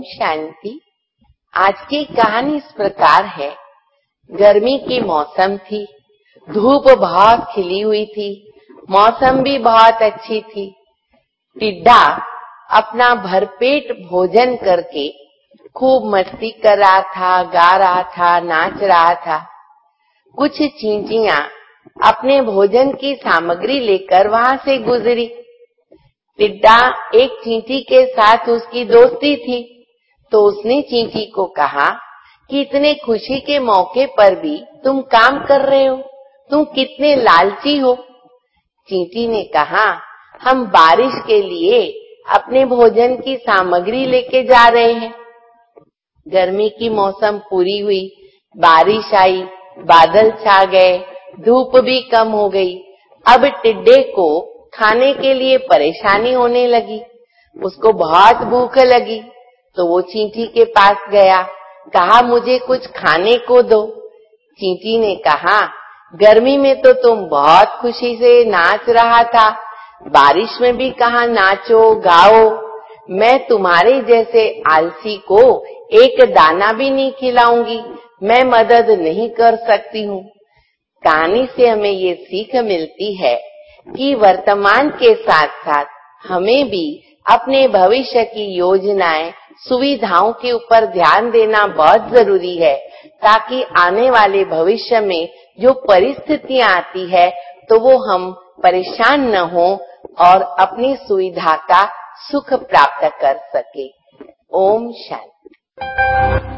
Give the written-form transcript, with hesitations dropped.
शांति। आज की कहानी इस प्रकार है। गर्मी की मौसम थी, धूप बहुत खिली हुई थी, मौसम भी बहुत अच्छी थी। टिड्डा अपना भरपेट भोजन करके खूब मस्ती कर रहा था, गा रहा था, नाच रहा था। कुछ चींटियां अपने भोजन की सामग्री लेकर वहां से गुजरी। टिड्डा एक चींटी के साथ उसकी दोस्ती थी, तो उसने चींटी को कहा कि इतने खुशी के मौके पर भी तुम काम कर रहे हो, तुम कितने लालची हो। चींटी ने कहा, हम बारिश के लिए अपने भोजन की सामग्री लेके जा रहे हैं। गर्मी की मौसम पूरी हुई, बारिश आई, बादल छा गए, धूप भी कम हो गई। अब टिड्डे को खाने के लिए परेशानी होने लगी। उसको बहुत भूख लगी, तो वो चींटी के पास गया, कहा मुझे कुछ खाने को दो। चींटी ने कहा, गर्मी में तो तुम बहुत खुशी से नाच रहा था, बारिश में भी कहा नाचो गाओ। मैं तुम्हारे जैसे आलसी को एक दाना भी नहीं खिलाऊंगी, मैं मदद नहीं कर सकती हूँ। कहानी से हमें ये सीख मिलती है कि वर्तमान के साथ साथ हमें भी अपने भविष्य की योजनाएं, सुविधाओं के ऊपर ध्यान देना बहुत जरूरी है, ताकि आने वाले भविष्य में जो परिस्थितियां आती है तो वो हम परेशान न हो और अपनी सुविधा का सुख प्राप्त कर सके। ओम शांति।